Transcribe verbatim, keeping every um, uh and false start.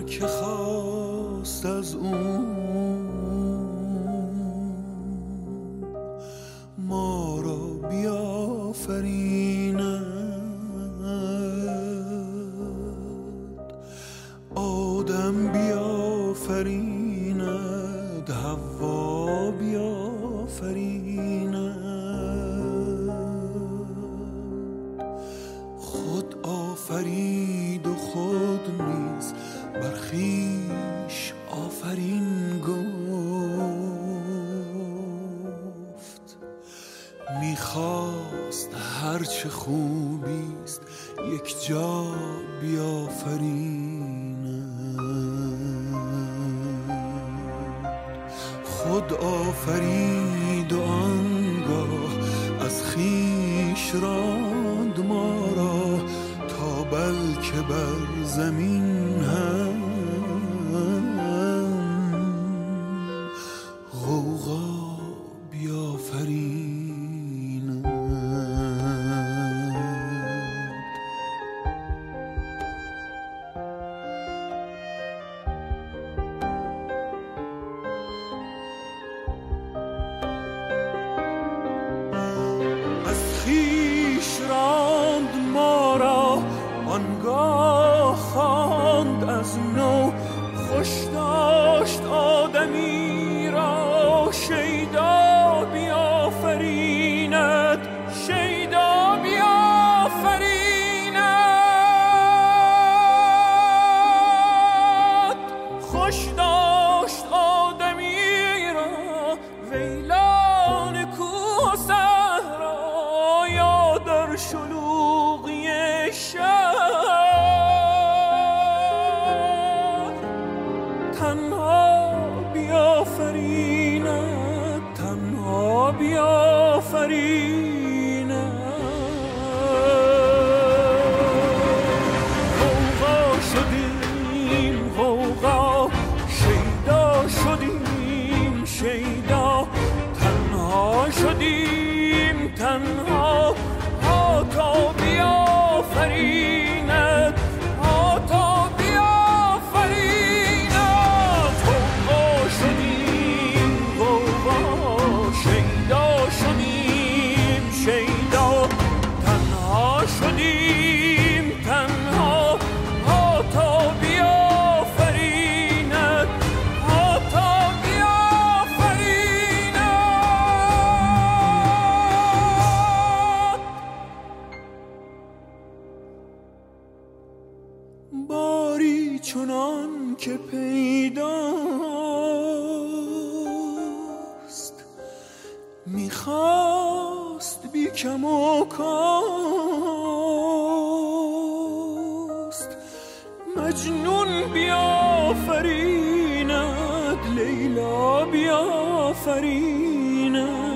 که خواست از اون ما را بیافریند، آدم بیافریند، حوا بیافریند. خود آفرید و خود نیز بر خویش آفرین گفت. میخواست هرچه خوبیست یک جا بیافریند. خود آفرید و آنگاه از خویش راند ما را تا بلکه بر زمین هم غوغا بیافریند. از خویش راند ما را آنگاه خواند از نو، خوش داشت آدمی را شیدا بیافریند، شیدا بیافریند. خوش داشت آدمی را ویلان کوه و صحرا، یا در شلوغی شهر تنها بیافریند، تنها بیافریند. غوغا شدیم غوغا، شیدا شدیم شیدا، تنها شدیم تنها، ها تا بیافریند، ها تا بیافریند. غوغا شدیم غوغا، شیدا شدیم شیدا، تنها شدیم تنها، ها تا بیافریند، ها تا بیافریند. باری چنان که پیداست میخواست بی کم و کاست مجنون بیافریند، لیلا بیافریند.